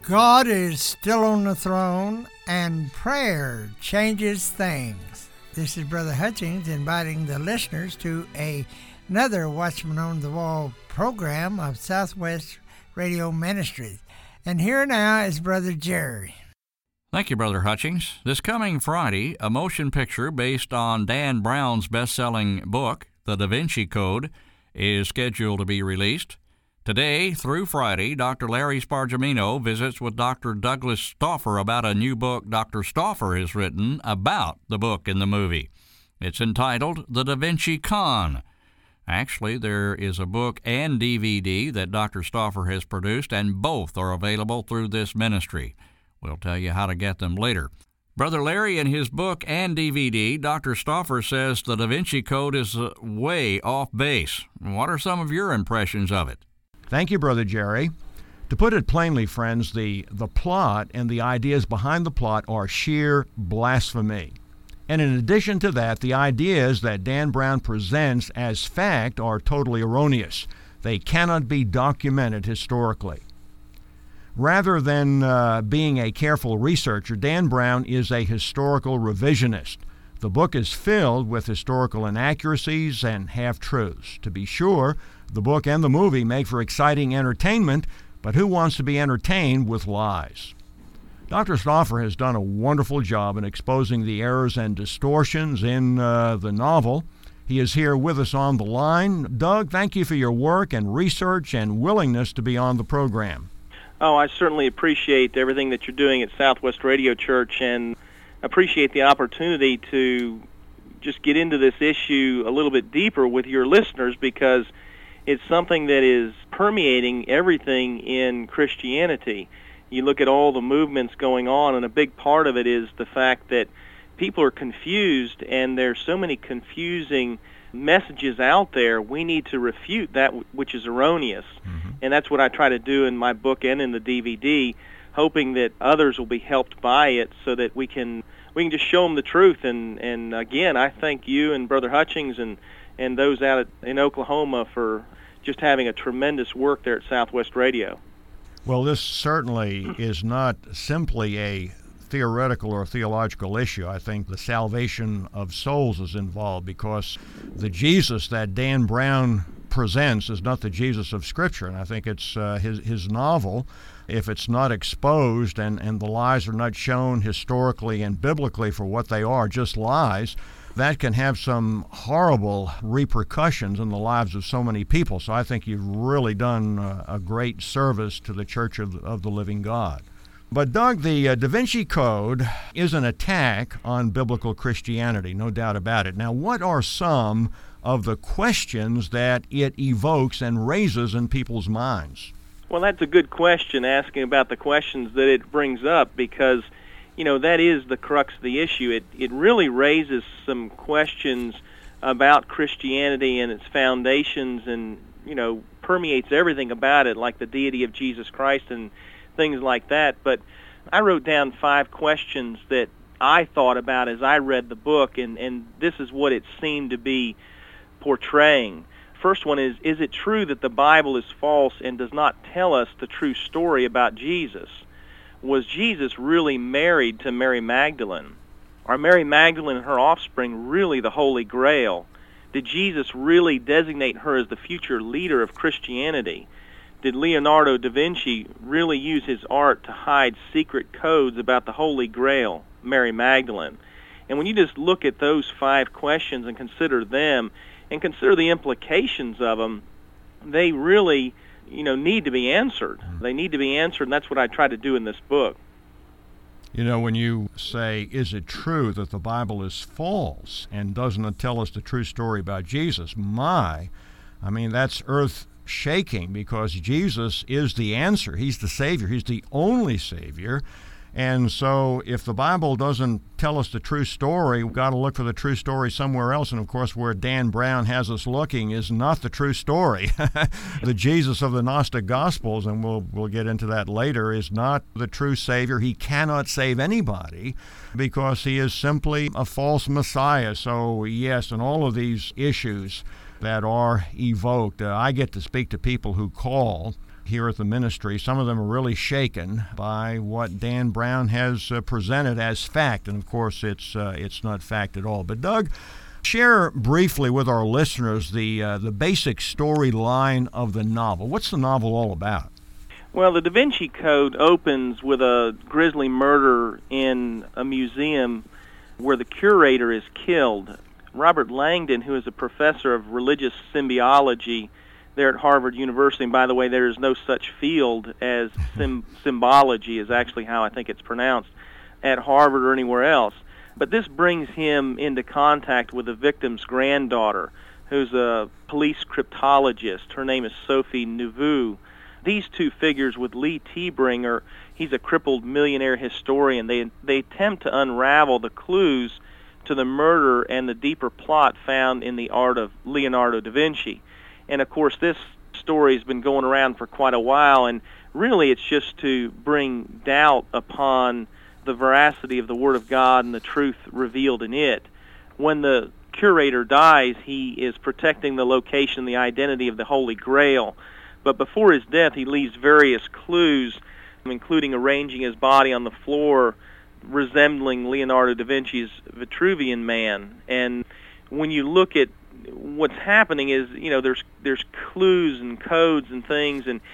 God is still on the throne, and prayer changes things. This is Brother Hutchings inviting the listeners to another Watchman on the Wall program of Southwest Radio Ministries. And here now is Brother Jerry. Thank you, Brother Hutchings. This coming Friday, a motion picture based on Dan Brown's best-selling book, The Da Vinci Code, is scheduled to be released. Today through Friday, Dr. Larry Spargimino visits with Dr. Douglas Stauffer about a new book Dr. Stauffer has written about the book in the movie. It's entitled The Da Vinci Con. Actually, there is a book and DVD that Dr. Stauffer has produced, and both are available through this ministry. We'll tell you how to get them later. Brother Larry, in his book and DVD, Dr. Stauffer says the Da Vinci Code is way off base. What are some of your impressions of it? Thank you, Brother Jerry. To put it plainly, friends, the plot and the ideas behind the plot are sheer blasphemy. And in addition to that, the ideas that Dan Brown presents as fact are totally erroneous. They cannot be documented historically. Rather than being a careful researcher, Dan Brown is a historical revisionist. The book is filled with historical inaccuracies and half-truths. To be sure, the book and the movie make for exciting entertainment, but who wants to be entertained with lies? Dr. Stauffer has done a wonderful job in exposing the errors and distortions in the novel. He is here with us on the line. Doug, thank you for your work and research and willingness to be on the program. Oh, I certainly appreciate everything that you're doing at Southwest Radio Church, and appreciate the opportunity to just get into this issue a little bit deeper with your listeners, because it's something that is permeating everything in Christianity. You look at all the movements going on, and a big part of it is the fact that people are confused, and there's so many confusing messages out there. We need to refute that which is erroneous. Mm-hmm. And that's what I try to do in my book and in the DVD, hoping that others will be helped by it so that we can just show them the truth. And again, I thank you and Brother Hutchings and those out in Oklahoma for just having a tremendous work there at Southwest Radio. Well, this certainly is not simply a theoretical or theological issue. I think the salvation of souls is involved, because the Jesus that Dan Brown presents is not the Jesus of Scripture. And I think it's his novel, if it's not exposed and the lies are not shown historically and biblically for what they are, just lies, that can have some horrible repercussions in the lives of so many people. So I think you've really done a great service to the Church of the Living God. But Doug, the Da Vinci Code is an attack on biblical Christianity, no doubt about it. Now, what are some of the questions that it evokes and raises in people's minds? Well, that's a good question, asking about the questions that it brings up, because that is the crux of the issue. It really raises some questions about Christianity and its foundations, and permeates everything about it, like the deity of Jesus Christ and things like that. But I wrote down 5 questions that I thought about as I read the book, and this is what it seemed to be portraying. First one is it true that the Bible is false and does not tell us the true story about Jesus? Was Jesus really married to Mary Magdalene? Are Mary Magdalene and her offspring really the Holy Grail? Did Jesus really designate her as the future leader of Christianity? Did Leonardo da Vinci really use his art to hide secret codes about the Holy Grail, Mary Magdalene? And when you just look at those 5 questions and consider them, and consider the implications of them, they really need to be answered. They need to be answered, and that's what I try to do in this book. When you say, is it true that the Bible is false and doesn't tell us the true story about Jesus? That's earth-shaking, because Jesus is the answer. He's the Savior. He's the only Savior. And so if the Bible doesn't tell us the true story, we've got to look for the true story somewhere else. And, of course, where Dan Brown has us looking is not the true story. The Jesus of the Gnostic Gospels, and we'll get into that later, is not the true Savior. He cannot save anybody because he is simply a false Messiah. So, yes, and all of these issues that are evoked, I get to speak to people who call here at the ministry. Some of them are really shaken by what Dan Brown has presented as fact, and of course it's not fact at all. But Doug, share briefly with our listeners the basic storyline of the novel. What's the novel all about? Well, the Da Vinci Code opens with a grisly murder in a museum where the curator is killed. Robert Langdon, who is a professor of religious symbiology there at Harvard University, and by the way, there is no such field as symbology, is actually how I think it's pronounced, at Harvard or anywhere else. But this brings him into contact with the victim's granddaughter, who's a police cryptologist. Her name is Sophie Nouveau. These two figures with Lee Teebringer, he's a crippled millionaire historian. They attempt to unravel the clues to the murder and the deeper plot found in the art of Leonardo da Vinci. And of course, this story has been going around for quite a while, and really it's just to bring doubt upon the veracity of the Word of God and the truth revealed in it. When the curator dies, he is protecting the location and the identity of the Holy Grail. But before his death, he leaves various clues, including arranging his body on the floor resembling Leonardo da Vinci's Vitruvian Man. And when you look at what's happening is, there's clues and codes and things, and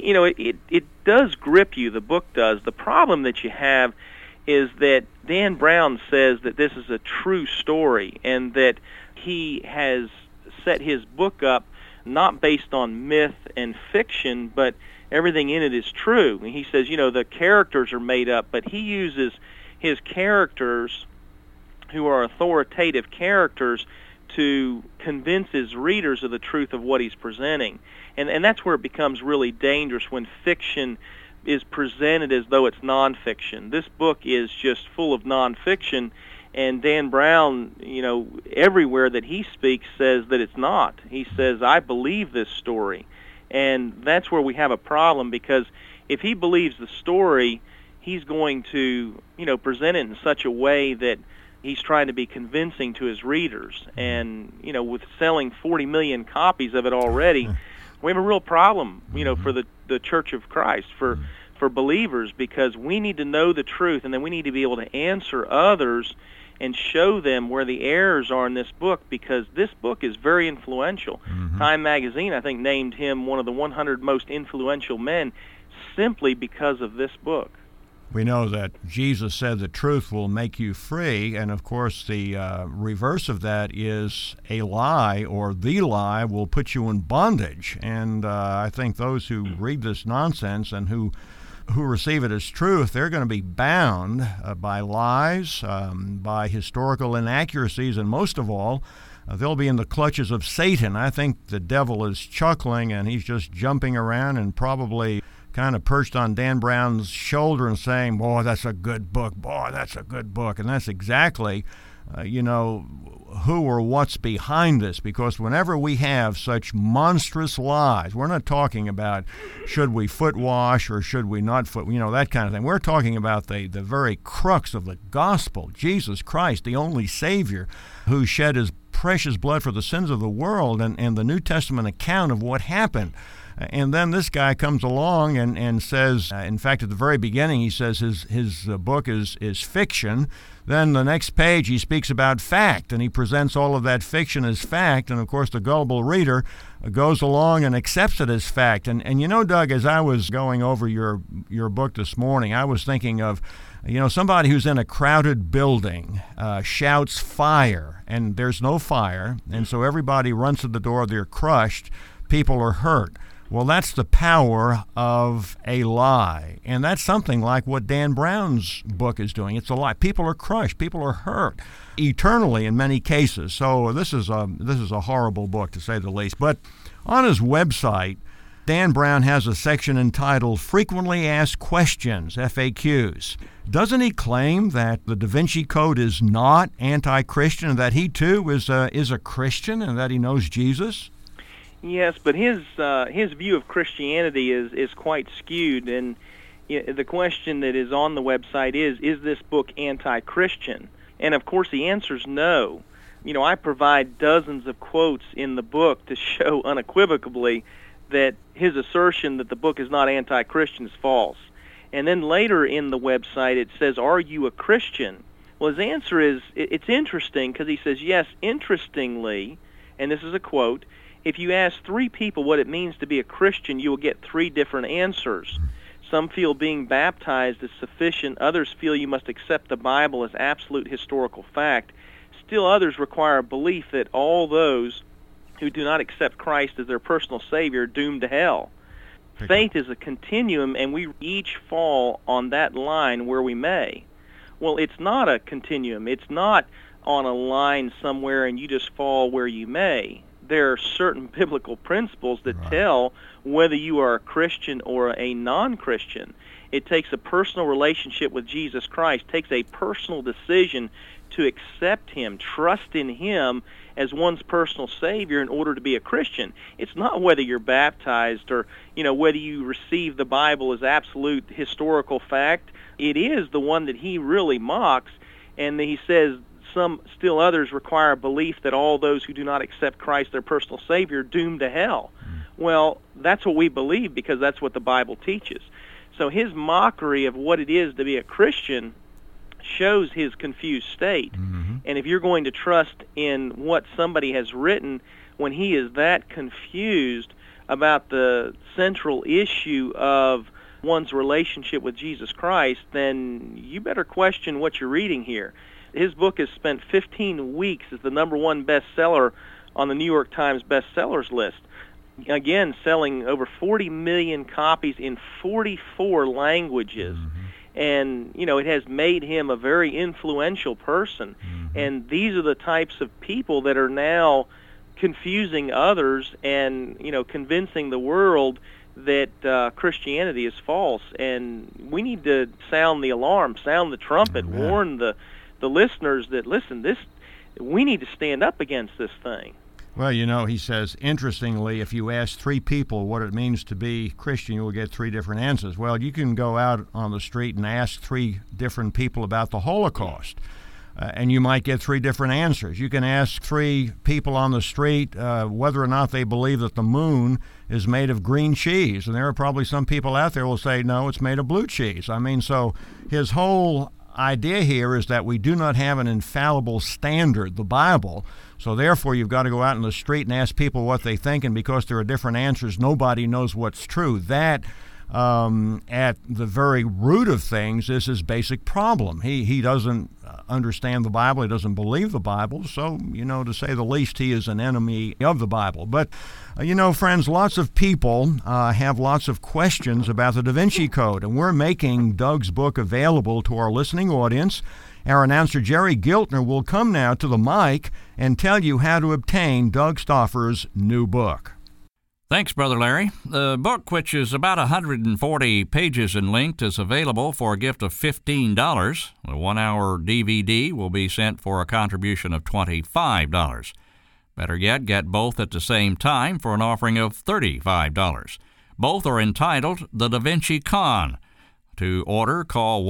it does grip you. The book does. The problem that you have is that Dan Brown says that this is a true story and that he has set his book up not based on myth and fiction, but everything in it is true. And he says, the characters are made up, but he uses his characters, who are authoritative characters, to convince his readers of the truth of what he's presenting. And that's where it becomes really dangerous, when fiction is presented as though it's nonfiction. This book is just full of nonfiction, and Dan Brown, everywhere that he speaks says that it's not. He says, I believe this story. And that's where we have a problem, because if he believes the story, he's going to, present it in such a way that he's trying to be convincing to his readers. And, with selling 40 million copies of it already, we have a real problem, for the Church of Christ, for believers, because we need to know the truth, and then we need to be able to answer others and show them where the errors are in this book, because this book is very influential. Time magazine, I think, named him one of the 100 most influential men simply because of this book. We know that Jesus said the truth will make you free, and of course the reverse of that is a lie, or the lie will put you in bondage. And I think those who read this nonsense and who receive it as truth, they're going to be bound by lies, by historical inaccuracies, and most of all, they'll be in the clutches of Satan. I think the devil is chuckling, and he's just jumping around and probably kind of perched on Dan Brown's shoulder and saying, boy, that's a good book, boy, that's a good book. And that's exactly, who or what's behind this, because whenever we have such monstrous lies, we're not talking about should we foot wash or should we not foot, that kind of thing. We're talking about the very crux of the gospel, Jesus Christ, the only Savior who shed his precious blood for the sins of the world, and the New Testament account of what happened. And then this guy comes along and says, in fact, at the very beginning, he says his book is fiction. Then the next page, he speaks about fact, and he presents all of that fiction as fact. And, of course, the gullible reader goes along and accepts it as fact. And Doug, as I was going over your book this morning, I was thinking of, somebody who's in a crowded building shouts fire, and there's no fire. And so everybody runs to the door. They're crushed. People are hurt. Well, that's the power of a lie, and that's something like what Dan Brown's book is doing. It's a lie. People are crushed. People are hurt eternally in many cases. So this is a horrible book, to say the least. But on his website, Dan Brown has a section entitled Frequently Asked Questions, FAQs. Doesn't he claim that the Da Vinci Code is not anti-Christian, and that he too is a Christian, and that he knows Jesus? Yes, but his view of Christianity is quite skewed, and the question that is on the website is this book anti-Christian? And of course the answer is no. I provide dozens of quotes in the book to show unequivocally that his assertion that the book is not anti-Christian is false. And then later in the website it says, are you a Christian? Well, his answer is, it's interesting because he says, yes, interestingly, and this is a quote, if you ask 3 people what it means to be a Christian, you will get 3 different answers. Some feel being baptized is sufficient. Others feel you must accept the Bible as absolute historical fact. Still others require a belief that all those who do not accept Christ as their personal Savior are doomed to hell. Faith is a continuum, and we each fall on that line where we may. Well, it's not a continuum. It's not on a line somewhere and you just fall where you may. There are certain biblical principles that tell whether you are a Christian or a non-Christian. It takes a personal relationship with Jesus Christ, takes a personal decision to accept Him, trust in Him as one's personal Savior in order to be a Christian. It's not whether you're baptized or, whether you receive the Bible as absolute historical fact. It is the one that he really mocks, and he says still others require belief that all those who do not accept Christ their personal Savior are doomed to hell. Well, that's what we believe because that's what the Bible teaches. So his mockery of what it is to be a Christian shows his confused state. And if you're going to trust in what somebody has written when he is that confused about the central issue of one's relationship with Jesus Christ, then you better question what you're reading here. His book has spent 15 weeks as the #1 bestseller on the New York Times bestsellers list. Again, selling over 40 million copies in 44 languages. And, it has made him a very influential person. And these are the types of people that are now confusing others and, convincing the world that Christianity is false. And we need to sound the alarm, sound the trumpet, warn the listeners that, listen, we need to stand up against this thing. Well, he says, interestingly, if you ask 3 people what it means to be Christian, you will get 3 different answers. Well, you can go out on the street and ask 3 different people about the Holocaust, and you might get 3 different answers. You can ask 3 people on the street whether or not they believe that the moon is made of green cheese, and there are probably some people out there who will say, no, it's made of blue cheese. So his whole idea here is that we do not have an infallible standard, the Bible. So therefore, you've got to go out in the street and ask people what they think, and because there are different answers, nobody knows what's true. That, at the very root of things, is his basic problem. He doesn't understand the Bible. He doesn't believe the Bible. So, to say the least, he is an enemy of the Bible. But, friends, lots of people have lots of questions about the Da Vinci Code, and we're making Doug's book available to our listening audience. Our announcer, Jerry Giltner, will come now to the mic and tell you how to obtain Doug Stauffer's new book. Thanks, Brother Larry. The book, which is about 140 pages in length, is available for a gift of $15. The 1-hour DVD will be sent for a contribution of $25. Better yet, get both at the same time for an offering of $35. Both are entitled The Da Vinci Con. To order, call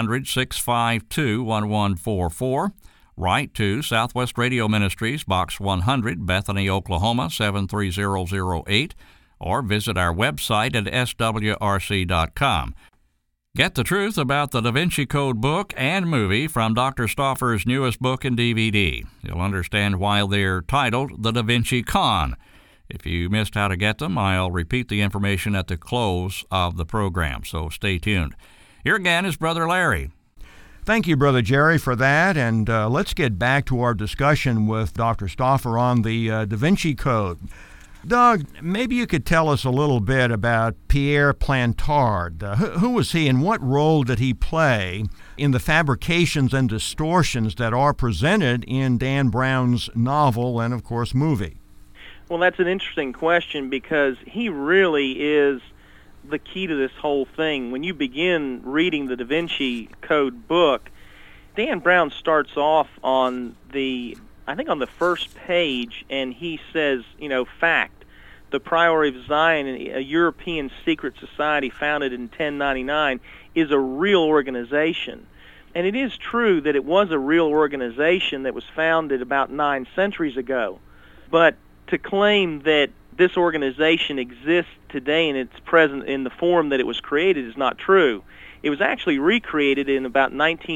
1-800-652-1144. Write to Southwest Radio Ministries, Box 100, Bethany, Oklahoma, 73008, or visit our website at swrc.com. Get the truth about the Da Vinci Code book and movie from Dr. Stauffer's newest book and DVD. You'll understand why they're titled The Da Vinci Con. If you missed how to get them, I'll repeat the information at the close of the program, so stay tuned. Here again is Brother Larry. Thank you, Brother Jerry, for that, and let's get back to our discussion with Dr. Stauffer on the Da Vinci Code. Doug, maybe you could tell us a little bit about Pierre Plantard. Who was he, and what role did he play in the fabrications and distortions that are presented in Dan Brown's novel and, of course, movie? Well, that's an interesting question because he really is the key to this whole thing. When you begin reading the Da Vinci Code book, Dan Brown starts off on the first page, and he says, fact, the Priory of Zion, a European secret society founded in 1099, is a real organization. And it is true that it was a real organization that was founded about 9 centuries ago. But to claim that this organization exists today in its present in the form that it was created is not true. It was actually recreated in about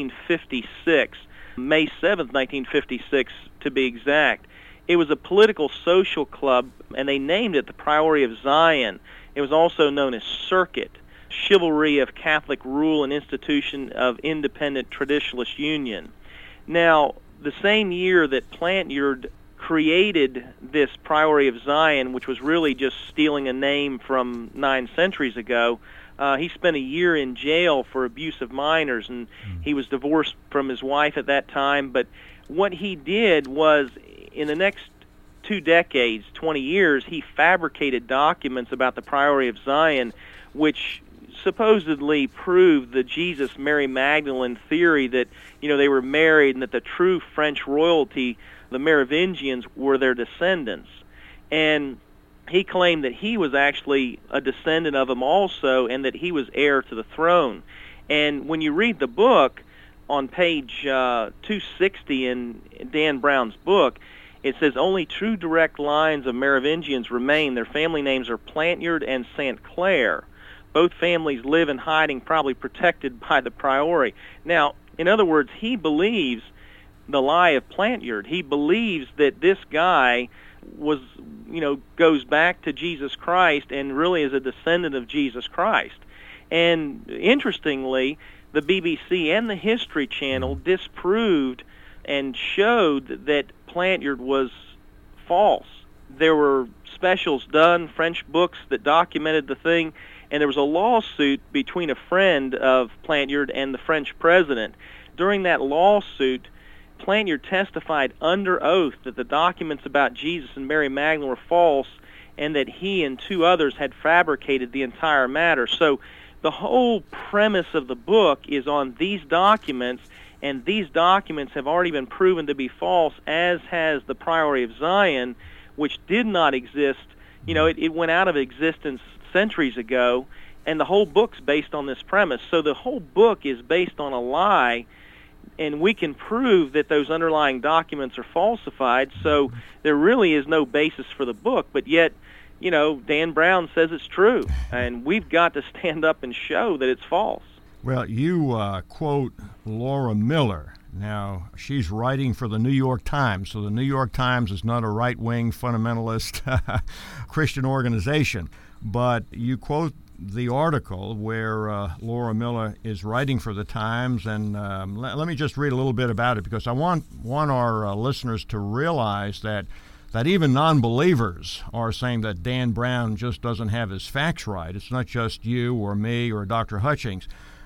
1956, May 7th, 1956 to be exact. It was a political social club, and they named it the Priory of Zion. It was also known as Circuit, Chivalry of Catholic Rule and Institution of Independent Traditionalist Union. Now, the same year that Plantyard created this Priory of Zion, which was really just stealing a name from 9 centuries ago, he spent a year in jail for abuse of minors, and he was divorced from his wife at that time. But what he did was, in the next 2 decades, 20 years, he fabricated documents about the Priory of Zion, which supposedly proved the Jesus-Mary Magdalene theory that, they were married and that the true French royalty, the Merovingians, were their descendants. And he claimed that he was actually a descendant of them also, and that he was heir to the throne. And when you read the book, on page 260 in Dan Brown's book, it says only 2 direct lines of Merovingians remain. Their family names are Plantyard and St. Clair. Both families live in hiding, probably protected by the Priory. Now, in other words, he believes the lie of Plantyard. He believes that this guy was, goes back to Jesus Christ and really is a descendant of Jesus Christ. And interestingly, the BBC and the History Channel disproved and showed that Plantyard was false. There were specials done, French books that documented the thing, and there was a lawsuit between a friend of Plantyard and the French president. During that lawsuit, Plantyard testified under oath that the documents about Jesus and Mary Magdalene were false, and that he and 2 others had fabricated the entire matter. So the whole premise of the book is on these documents, and these documents have already been proven to be false, as has the Priory of Zion, which did not exist. It went out of existence centuries ago, and the whole book's based on this premise. So the whole book is based on a lie, and we can prove that those underlying documents are falsified, so there really is no basis for the book, but yet, Dan Brown says it's true, and we've got to stand up and show that it's false. Well, you quote Laura Miller. Now, she's writing for the New York Times, so the New York Times is not a right-wing fundamentalist Christian organization, but you quote the article where Laura Miller is writing for the Times, and let me just read a little bit about it, because I want our listeners to realize that even non-believers are saying that Dan Brown just doesn't have his facts right. It's not just you or me or Dr. Hutchings.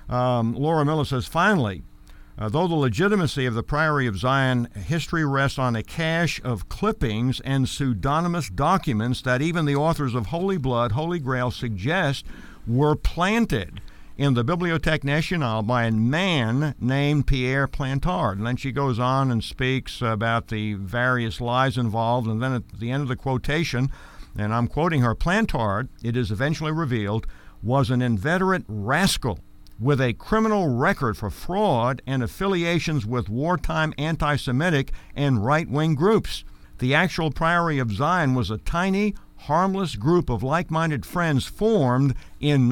Laura Miller says, finally, though the legitimacy of the Priory of Zion history rests on a cache of clippings and pseudonymous documents that even the authors of Holy Blood, Holy Grail suggest were planted in the Bibliothèque Nationale by a man named Pierre Plantyard. And then she goes on and speaks about the various lies involved, and then at the end of the quotation, and I'm quoting her, Plantyard, it is eventually revealed, was an inveterate rascal with a criminal record for fraud and affiliations with wartime anti-Semitic and right-wing groups. The actual Priory of Zion was a tiny, harmless group of like-minded friends formed in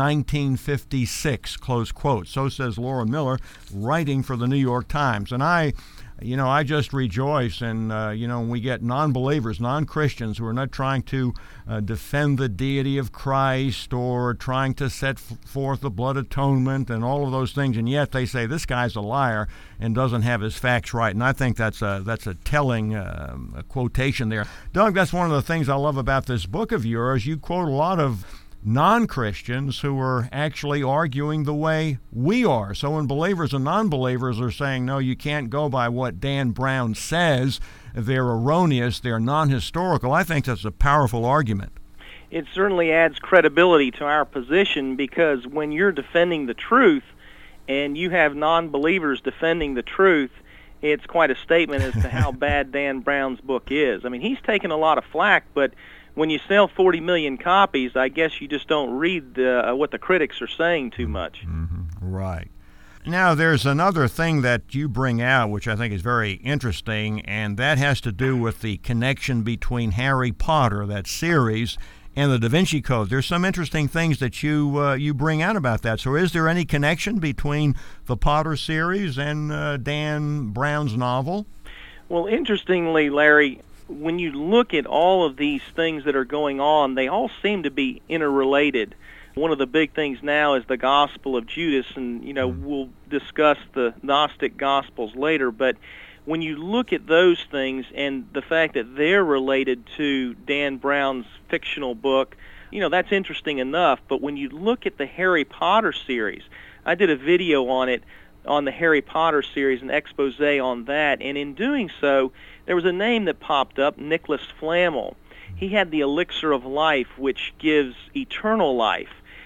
1956, close quote. So says Laura Miller, writing for the New York Times. And I just rejoice, and when we get non-believers, non-Christians who are not trying to defend the deity of Christ or trying to set forth the blood atonement and all of those things, and yet they say this guy's a liar and doesn't have his facts right. And I think that's a telling quotation there. Doug, that's one of the things I love about this book of yours. You quote a lot of non-Christians who are actually arguing the way we are. So when believers and non-believers are saying, no, you can't go by what Dan Brown says, they're erroneous, they're non-historical, I think that's a powerful argument. It certainly adds credibility to our position, because when you're defending the truth and you have non-believers defending the truth, it's quite a statement as to how bad Dan Brown's book is. I mean, he's taken a lot of flack, but when you sell 40 million copies, I guess you just don't read what the critics are saying too much. Mm-hmm. Right. Now, there's another thing that you bring out, which I think is very interesting, and that has to do with the connection between Harry Potter, that series, and the Da Vinci Code. There's some interesting things that you bring out about that. So is there any connection between the Potter series and Dan Brown's novel? Well, interestingly, Larry, when you look at all of these things that are going on, they all seem to be interrelated. One of the big things now is the Gospel of Judas, and we'll discuss the Gnostic Gospels later, but when you look at those things and the fact that they're related to Dan Brown's fictional book, that's interesting enough. But when you look at the Harry Potter series, I did a video on it, on the Harry Potter series, an expose on that, and in doing so, there was a name that popped up, Nicholas Flamel. He had the elixir of life, which gives eternal life.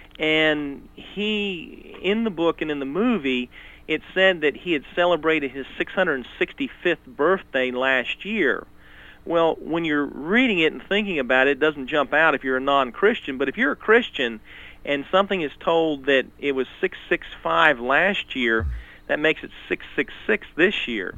And he, in the book and in the movie, it said that he had celebrated his 665th birthday last year. Well, when you're reading it and thinking about it, it doesn't jump out if you're a non-Christian. But if you're a Christian and something is told that it was 665 last year, that makes it 666 this year.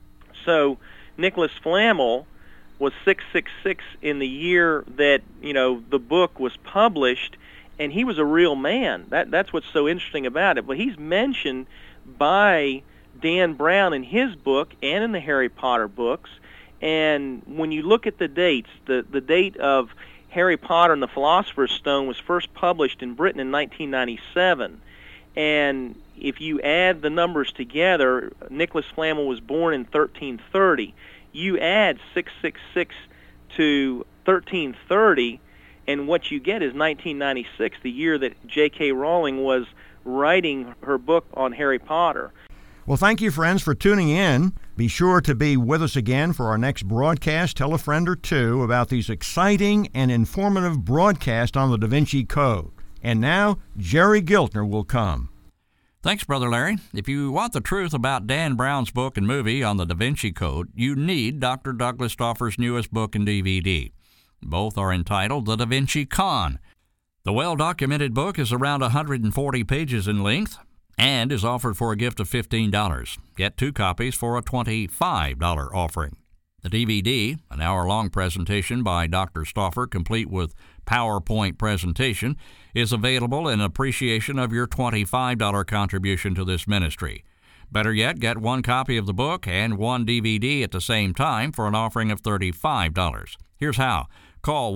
So Nicholas Flamel was 666 in the year that, the book was published, and he was a real man. That's what's so interesting about it. But he's mentioned by Dan Brown in his book and in the Harry Potter books. And when you look at the dates, the date of Harry Potter and the Philosopher's Stone was first published in Britain in 1997. And if you add the numbers together, Nicholas Flamel was born in 1330. You add 666 to 1330, and what you get is 1996, the year that J.K. Rowling was writing her book on Harry Potter. Well, thank you, friends, for tuning in. Be sure to be with us again for our next broadcast. Tell a friend or two about these exciting and informative broadcasts on the Da Vinci Code. And now, Jerry Giltner will come. Thanks, Brother Larry. If you want the truth about Dan Brown's book and movie on the Da Vinci Code, you need Dr. Douglas Stauffer's newest book and DVD. Both are entitled The Da Vinci Con. The well-documented book is around 140 pages in length and is offered for a gift of $15. Get 2 copies for a $25 offering. The DVD, an hour-long presentation by Dr. Stauffer, complete with PowerPoint presentation, is available in appreciation of your $25 contribution to this ministry. Better yet, get 1 copy of the book and 1 DVD at the same time for an offering of $35. Here's how. Call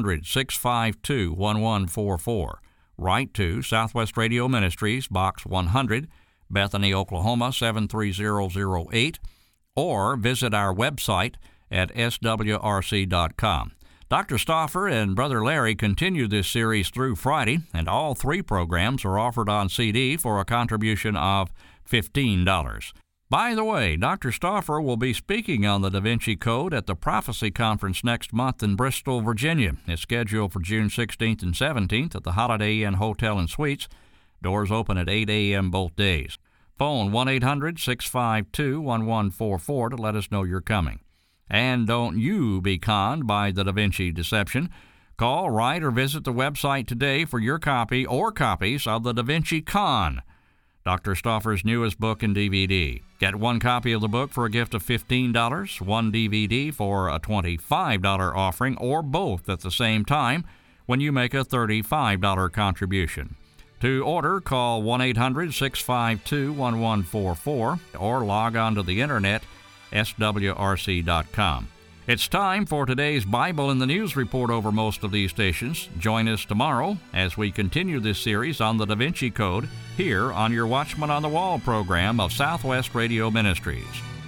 1-800-652-1144. Write to Southwest Radio Ministries, Box 100, Bethany, Oklahoma 73008, or visit our website at swrc.com. Dr. Stauffer and Brother Larry continue this series through Friday, and all 3 programs are offered on CD for a contribution of $15. By the way, Dr. Stauffer will be speaking on the Da Vinci Code at the Prophecy Conference next month in Bristol, Virginia. It's scheduled for June 16th and 17th at the Holiday Inn Hotel and Suites. Doors open at 8 a.m. both days. Phone 1-800-652-1144 to let us know you're coming. And don't you be conned by the Da Vinci deception. Call, write, or visit the website today for your copy or copies of the Da Vinci Con, Dr. Stauffer's newest book and DVD. Get 1 copy of the book for a gift of $15, 1 DVD for a $25 offering, or both at the same time when you make a $35 contribution. To order, call 1-800-652-1144 or log on to the internet, swrc.com. It's time for today's Bible in the News report over most of these stations. Join us tomorrow as we continue this series on the Da Vinci Code here on your Watchman on the Wall program of Southwest Radio Ministries.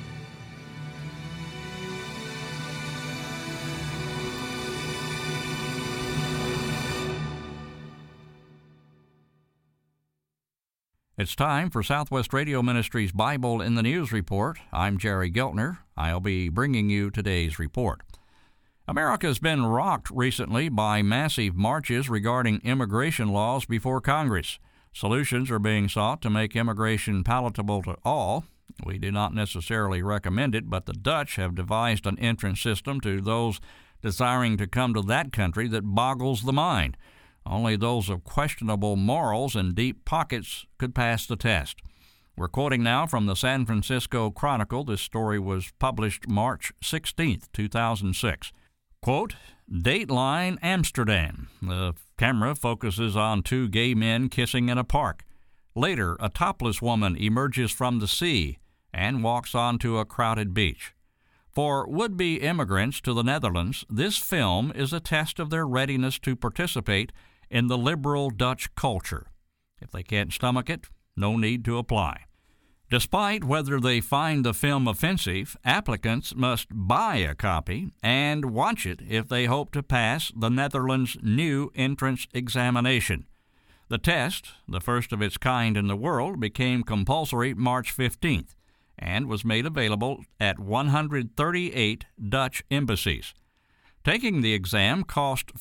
It's time for Southwest Radio Ministries' Bible in the News report. I'm Jerry Giltner. I'll be bringing you today's report. America has been rocked recently by massive marches regarding immigration laws before Congress. Solutions are being sought to make immigration palatable to all. We do not necessarily recommend it, but the Dutch have devised an entrance system to those desiring to come to that country that boggles the mind. Only those of questionable morals and deep pockets could pass the test. We're quoting now from the San Francisco Chronicle. This story was published March 16, 2006. Quote, Dateline Amsterdam. The camera focuses on two gay men kissing in a park. Later, a topless woman emerges from the sea and walks onto a crowded beach. For would-be immigrants to the Netherlands, this film is a test of their readiness to participate in the liberal Dutch culture. If they can't stomach it, no need to apply. Despite whether they find the film offensive, applicants must buy a copy and watch it if they hope to pass the Netherlands' new entrance examination. The test, the first of its kind in the world, became compulsory March 15th and was made available at 138 Dutch embassies. Taking the exam cost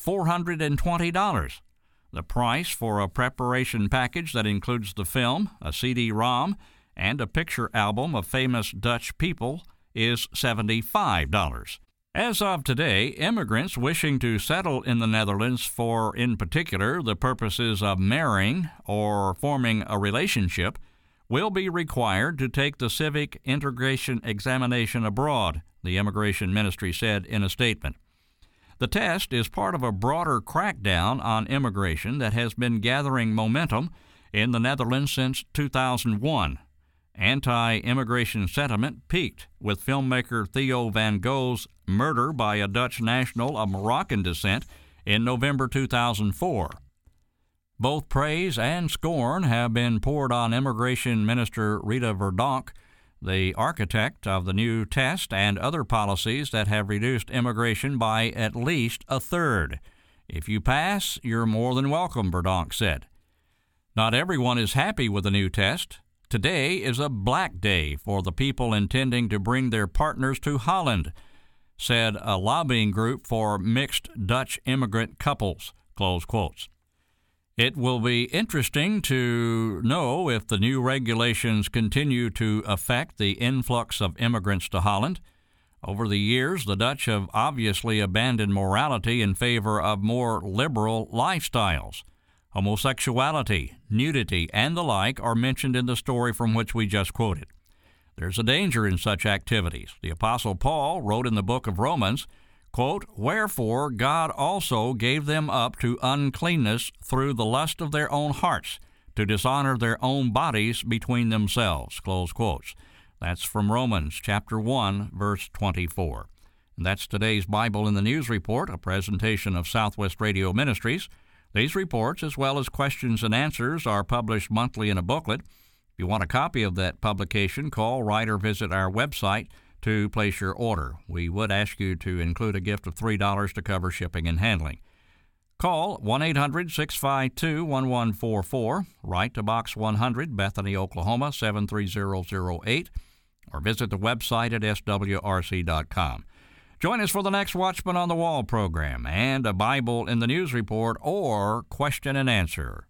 $420. The price for a preparation package that includes the film, a CD-ROM, and a picture album of famous Dutch people is $75. As of today, immigrants wishing to settle in the Netherlands for, in particular, the purposes of marrying or forming a relationship will be required to take the civic integration examination abroad, the Immigration Ministry said in a statement. The test is part of a broader crackdown on immigration that has been gathering momentum in the Netherlands since 2001. Anti-immigration sentiment peaked with filmmaker Theo van Gogh's murder by a Dutch national of Moroccan descent in November 2004. Both praise and scorn have been poured on Immigration Minister Rita Verdonk, the architect of the new test and other policies that have reduced immigration by at least a third. If you pass, you're more than welcome, Verdonk said. Not everyone is happy with the new test. Today is a black day for the people intending to bring their partners to Holland, said a lobbying group for mixed Dutch immigrant couples, close quotes. It will be interesting to know if the new regulations continue to affect the influx of immigrants to Holland. Over the years, the Dutch have obviously abandoned morality in favor of more liberal lifestyles. Homosexuality, nudity, and the like are mentioned in the story from which we just quoted. There's a danger in such activities. The Apostle Paul wrote in the book of Romans, quote, Wherefore God also gave them up to uncleanness through the lust of their own hearts, to dishonor their own bodies between themselves, close quotes. That's from Romans chapter 1, verse 24. And that's today's Bible in the News Report, a presentation of Southwest Radio Ministries. These reports, as well as questions and answers, are published monthly in a booklet. If you want a copy of that publication, call, write, or visit our website to place your order. We would ask you to include a gift of $3 to cover shipping and handling. Call 1-800-652-1144, write to Box 100, Bethany, Oklahoma, 73008, or visit the website at swrc.com. Join us for the next Watchman on the Wall program and a Bible in the News Report or question and answer.